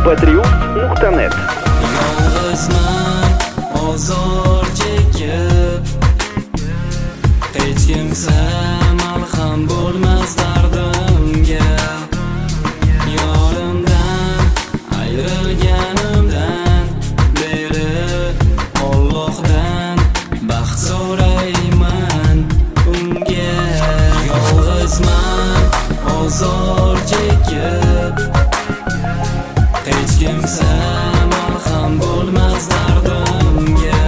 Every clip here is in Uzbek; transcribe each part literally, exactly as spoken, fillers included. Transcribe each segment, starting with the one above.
em p trius nuqta net. Yolg'izman, ozor chekib, hech kimsa malham bo'lmas dardimga. Yorimdan ayrilganimdan beri Allohdan baxt so'rayman unga. Yolg'izman, ozor chekib, hech kimsa malham bo'lmas dardimga.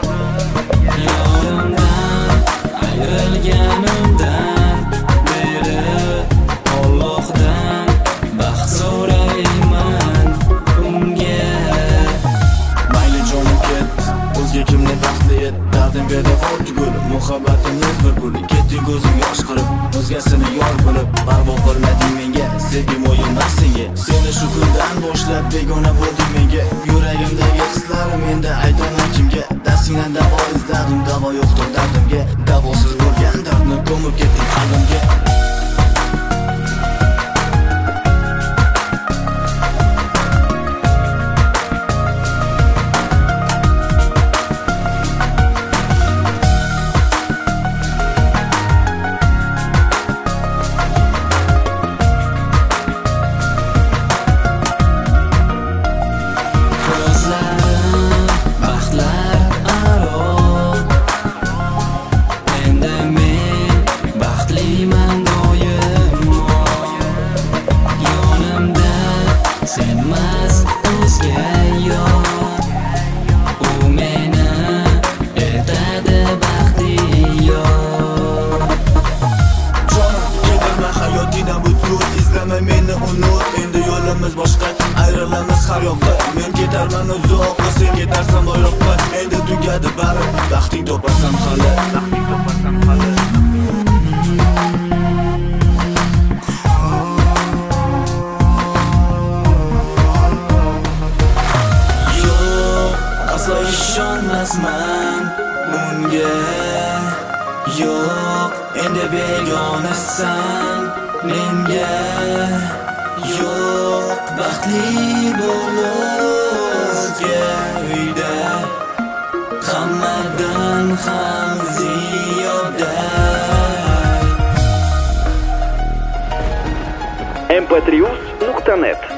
Yorimdan ayrilganimdan beri Allohdan baxt so'rayman unga. Mayli jonim ket, o'zga kimni baxtli et. Dardim bedafol tugul, muhabbatimiz bir pul. Ketdi ko'zim yosh qilib, o'zgasini yor bilib. Parvo qilmading menga, sevgim o'yinmas senga. Seni shu kundan boshlab begona bo'lding menga. Yuragimdagi hislarim endi aytaman kimga. Dastingdan davo izladim, davo yo'qdir dardimga. Davosiz bo'lgan dardni ko'mib ketding qalbimga. Senmas o'zga yo'q, u meni etadi baxtli yo'q. Jonim, ketirma hayotina butkul, izlama meni unut. Endi yo'limiz boshqa, ayrilamiz har yoqqa. Men ketarman uzoqqa, sen ketarsan boyoqqa. Endi tugadi bari, baxting topasan hali, baxting topasan hali. Aslo ishonmasman bunga. Yo'q, endi begonasan menga. Yo'q, baxtli bo'l o'zga uyda, hammadan ham ziyoda. em p trius nuqta net